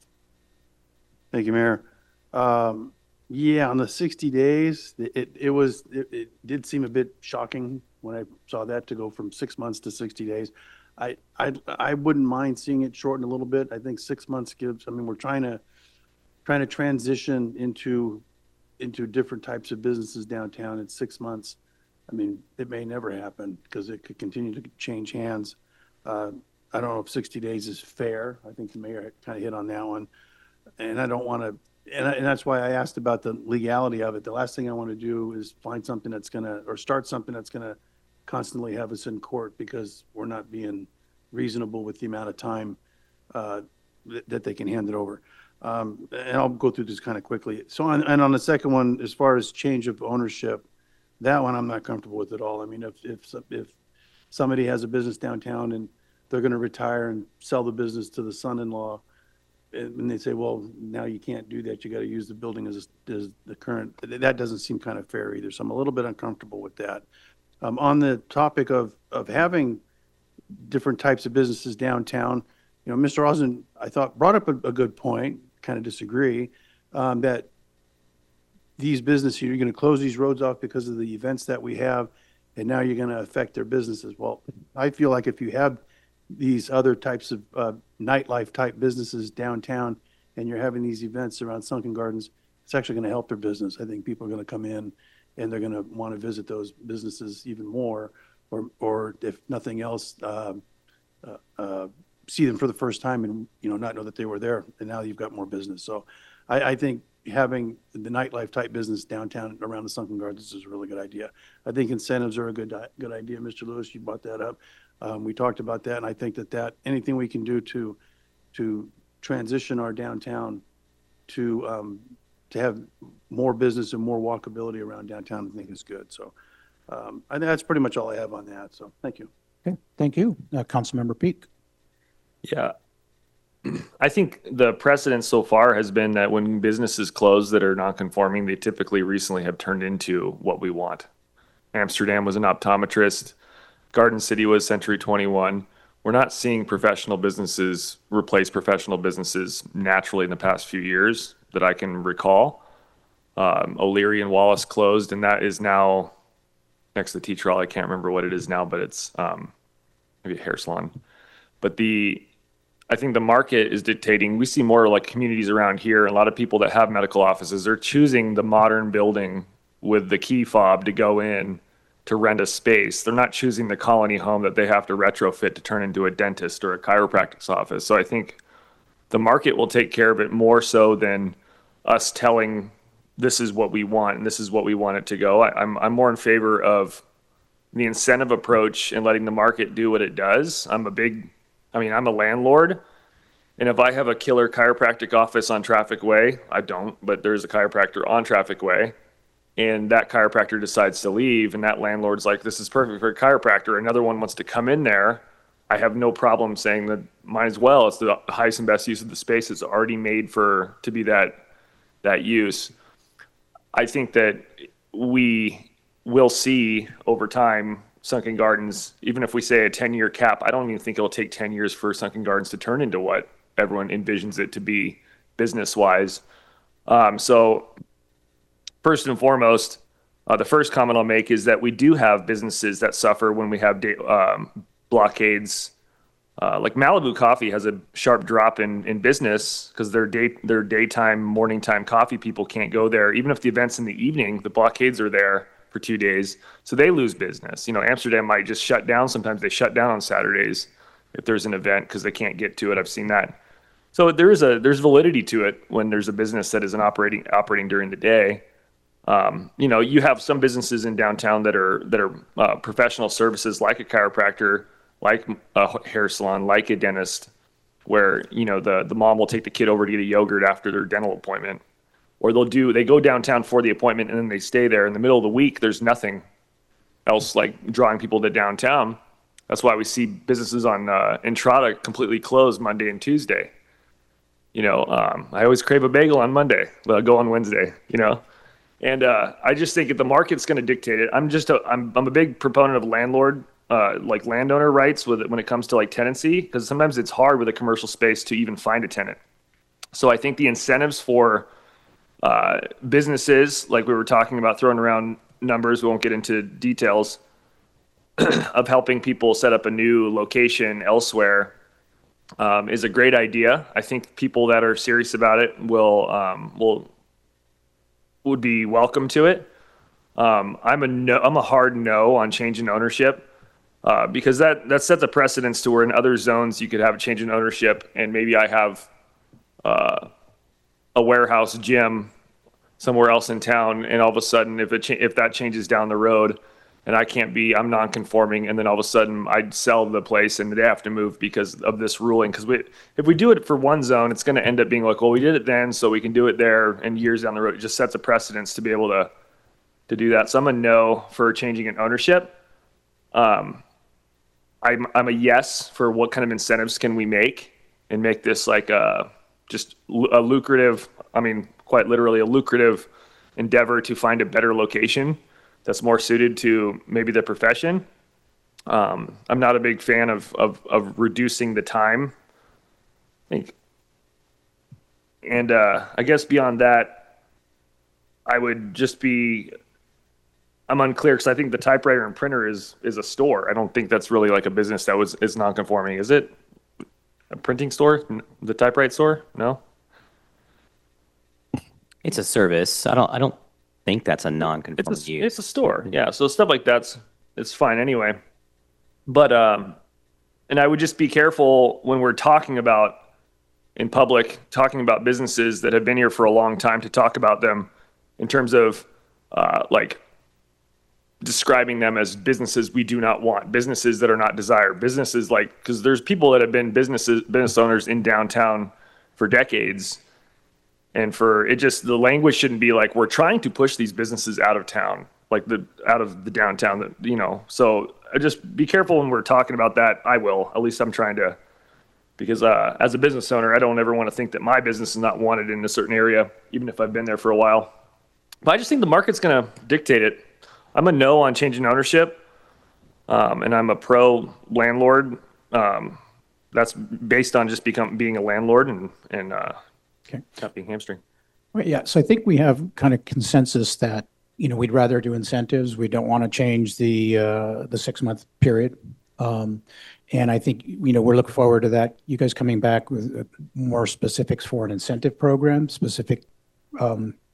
Thank you, Mayor. Um, yeah, on the sixty days, it, it, it was, it, it did seem a bit shocking when I saw that, to go from six months to sixty days. I, I, I wouldn't mind seeing it shorten a little bit. I think six months gives, I mean, we're trying to, trying to transition into, into different types of businesses downtown in six months. I mean, it may never happen because it could continue to change hands. Uh, I don't know if sixty days is fair. I think the mayor kind of hit on that one. And I don't want to, and, I, and that's why I asked about the legality of it. The last thing I want to do is find something that's going to, or start something that's going to constantly have us in court because we're not being reasonable with the amount of time uh, th- that they can hand it over. Um, and I'll go through this kind of quickly. So, on, and on the second one, as far as change of ownership, that one I'm not comfortable with at all. I mean, if if if somebody has a business downtown and they're going to retire and sell the business to the son-in-law, and they say, well, now you can't do that. You got to use the building as, as the current, that doesn't seem kind of fair either. So I'm a little bit uncomfortable with that. Um, on the topic of, of having different types of businesses downtown, you know, Mister Osmond, I thought, brought up a, a good point, kind of disagree, um, that these businesses, you're going to close these roads off because of the events that we have, and now you're going to affect their businesses. Well, I feel like if you have these other types of uh, nightlife type businesses downtown and you're having these events around Sunken Gardens, it's actually going to help their business. I think people are going to come in and they're going to want to visit those businesses even more, or, or if nothing else, uh, uh, uh, see them for the first time and, you know, not know that they were there, and now you've got more business. So I, I think having the nightlife type business downtown around the Sunken Gardens is a really good idea. I think incentives are a good, good idea. Mister Lewis, you brought that up. Um, we talked about that, and I think that that anything we can do to to transition our downtown to um, to have more business and more walkability around downtown, I think is good. So um, I think that's pretty much all I have on that. So thank you. Okay, thank you, uh, Councilmember Peak. Yeah. I think the precedent so far has been that when businesses close that are non-conforming, they typically recently have turned into what we want. Amsterdam was an optometrist. Garden City was Century twenty-one. We're not seeing professional businesses replace professional businesses naturally in the past few years that I can recall. Um, O'Leary and Wallace closed, and that is now next to T-Trol. I can't remember what it is now, but it's um, maybe a hair salon. But the I think the market is dictating. We see more like communities around here. A lot of people that have medical offices are choosing the modern building with the key fob to go in to rent a space. They're not choosing the colony home that they have to retrofit to turn into a dentist or a chiropractic's office. So I think the market will take care of it more so than us telling this is what we want and this is what we want it to go. I, I'm I'm more in favor of the incentive approach and letting the market do what it does. I'm a big, I mean, I'm a landlord. And if I have a killer chiropractic office on Traffic Way, I don't, but there's a chiropractor on Traffic Way, and that chiropractor decides to leave, and that landlord's like, this is perfect for a chiropractor. Another one wants to come in there. I have no problem saying that might as well. It's the highest and best use of the space. It's already made for to be that that use. I think that we will see over time Sunken Gardens, even if we say a ten-year cap, I don't even think it'll take ten years for Sunken Gardens to turn into what everyone envisions it to be business-wise. Um, so first and foremost, uh, the first comment I'll make is that we do have businesses that suffer when we have day, um, blockades. Uh, like Malibu Coffee has a sharp drop in, in business because their day their daytime, morning time coffee people can't go there. Even if the event's in the evening, the blockades are there for two days. So they lose business. You know, Amsterdam might just shut down. Sometimes they shut down on Saturdays if there's an event because they can't get to it. I've seen that. So there is a there's validity to it when there's a business that isn't operating operating during the day. Um, you know, you have some businesses in downtown that are that are uh, professional services like a chiropractor, like a hair salon, like a dentist, where, you know, the, the mom will take the kid over to get a yogurt after their dental appointment. Or they'll do, they go downtown for the appointment and then they stay there. In the middle of the week, there's nothing else like drawing people to downtown. That's why we see businesses on uh, Entrada completely closed Monday and Tuesday. You know, um, I always crave a bagel on Monday, but I'll go on Wednesday, you know. And uh, I just think if the market's going to dictate it, I'm just a, I'm, I'm a big proponent of landlord Uh, like landowner rights with it when it comes to like tenancy, because sometimes it's hard with a commercial space to even find a tenant. So I think the incentives for uh, businesses, like we were talking about, throwing around numbers, we won't get into details, of helping people set up a new location elsewhere um, is a great idea. I think people that are serious about it will um, will would be welcome to it. Um, I'm a no, I'm a hard no on changing ownership. Uh, because that, that sets a precedence to where in other zones you could have a change in ownership, and maybe I have uh, a warehouse gym somewhere else in town, and all of a sudden if it cha- if that changes down the road and I can't be, I'm non-conforming, and then all of a sudden I'd sell the place and they have to move because of this ruling. Because we, if we do it for one zone, it's going to end up being like, well, we did it then, so we can do it there, and years down the road it just sets a precedence to be able to to do that. So I'm a no for changing in ownership. Um, I'm I'm a yes for what kind of incentives can we make and make this like a just a lucrative, I mean, quite literally a lucrative endeavor to find a better location that's more suited to maybe the profession. Um, I'm not a big fan of of of reducing the time. I think, and uh, I guess beyond that, I would just be. I'm unclear because I think the typewriter and printer is is a store. I don't think that's really like a business that was is non-conforming. Is it a printing store? The typewriter store? No. It's a service. I don't. I don't think that's a non-conforming It's a, use. it's a store. Yeah. So stuff like that's it's fine anyway. But um, and I would just be careful when we're talking about in public, talking about businesses that have been here for a long time, to talk about them in terms of uh, like. describing them as businesses we do not want, businesses that are not desired, businesses like, because there's people that have been businesses, business owners in downtown for decades. And for it just, the language shouldn't be like, we're trying to push these businesses out of town, like the, out of the downtown that, you know, so just be careful when we're talking about that. I will, at least I'm trying to, because uh, as a business owner, I don't ever want to think that my business is not wanted in a certain area, even if I've been there for a while. But I just think the market's going to dictate it. I'm a no on changing ownership, um, and I'm a pro landlord. Um, that's based on just become being a landlord and and uh, Okay. not being hamstring. Right, yeah, so I think we have kind of consensus that, you know, we'd rather do incentives. We don't want to change the, uh, the six-month period. Um, and I think, you know, we're looking forward to that. You guys coming back with uh, more specifics for an incentive program, specific, um,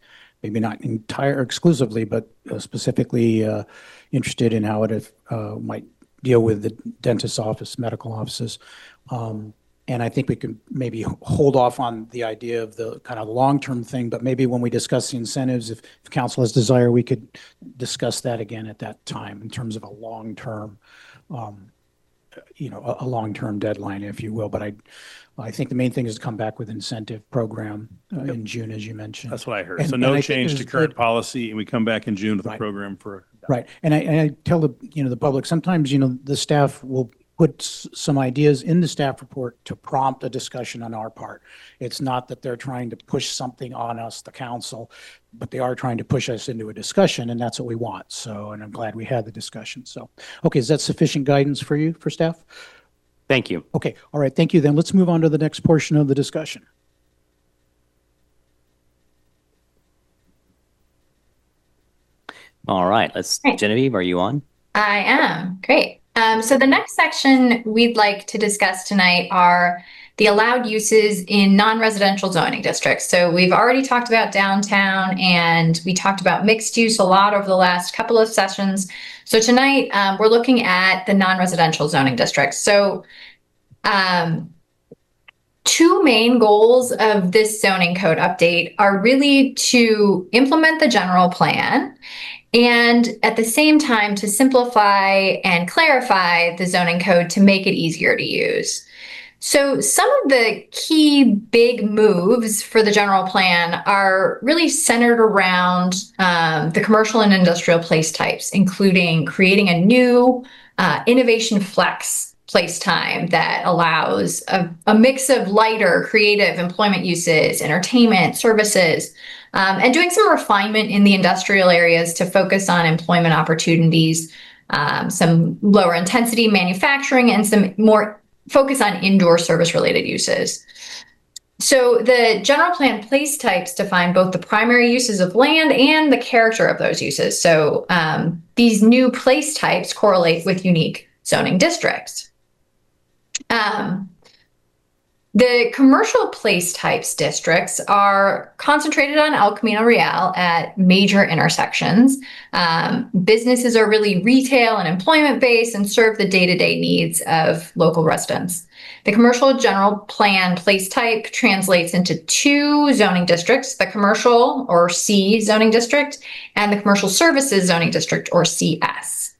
maybe not entire exclusively, but uh, specifically uh, interested in how it uh, might deal with the dentist's office, medical offices. Um, And I think we can maybe hold off on the idea of the kind of long-term thing, but maybe when we discuss the incentives, if, if council has desire, we could discuss that again at that time in terms of a long-term, um, you know, a, a long-term deadline, if you will. But I, I think the main thing is to come back with incentive program uh, in June, as you mentioned. That's what I heard. And- So and no I think change to there's- current policy, and we come back in June with a Right. program for. Right. And I, and I tell the, you know, the public, sometimes, you know, the staff will put s- some ideas in the staff report to prompt a discussion on our part. It's not that they're trying to push something on us, the council, but they are trying to push us into a discussion, and that's what we want. So, and I'm glad we had the discussion. So, okay, is that sufficient guidance for you, for staff? Thank you. Okay, all right, thank you. Then let's move on to the next portion of the discussion. All right, let's, Great. Genevieve, are you on? I am. Great. Um, so the next section we'd like to discuss tonight are the allowed uses in non-residential zoning districts. So we've already talked about downtown, and we talked about mixed use a lot over the last couple of sessions. So tonight um, we're looking at the non-residential zoning districts. So um, two main goals of this zoning code update are really to implement the general plan, and at the same time to simplify and clarify the zoning code to make it easier to use. So some of the key big moves for the general plan are really centered around um, the commercial and industrial place types, including creating a new uh, innovation flex place time that allows a, a mix of lighter, creative employment uses, entertainment, services, um, and doing some refinement in the industrial areas to focus on employment opportunities, um, some lower intensity manufacturing, and some more focus on indoor service related uses. So the general plan place types define both the primary uses of land and the character of those uses. So um, these new place types correlate with unique zoning districts. Um, the commercial place types districts are concentrated on El Camino Real at major intersections. Um, businesses are really retail and employment based and serve the day-to-day needs of local residents. The commercial general plan place type translates into two zoning districts, the commercial or C zoning district and the commercial services zoning district or C S.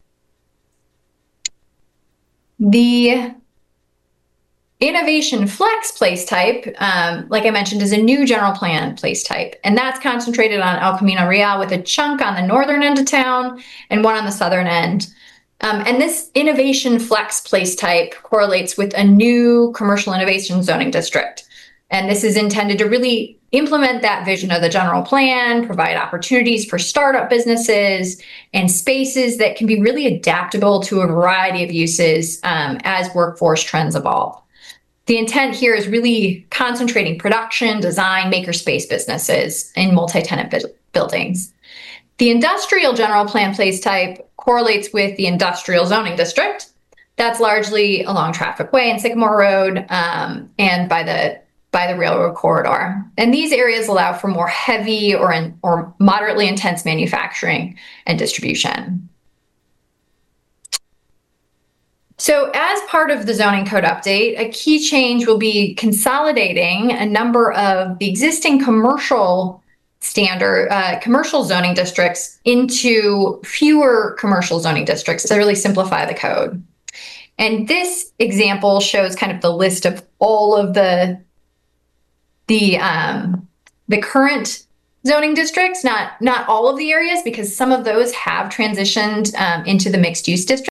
The Innovation Flex place type, um, like I mentioned, is a new general plan place type, and that's concentrated on El Camino Real with a chunk on the northern end of town and one on the southern end. Um, and this Innovation Flex place type correlates with a new commercial innovation zoning district. And this is intended to really implement that vision of the general plan, provide opportunities for startup businesses and spaces that can be really adaptable to a variety of uses um, as workforce trends evolve. The intent here is really concentrating production, design, makerspace businesses in multi-tenant bu- buildings. The industrial general plan place type correlates with the industrial zoning district. That's largely along Traffic Way and Sycamore Road um, and by the by the railroad corridor. And these areas allow for more heavy or in, or moderately intense manufacturing and distribution. So as part of the zoning code update, a key change will be consolidating a number of the existing commercial standard, uh, commercial zoning districts into fewer commercial zoning districts to really simplify the code. And this example shows kind of the list of all of the, the, um, the current zoning districts, not, not all of the areas, because some of those have transitioned um, into the mixed use district.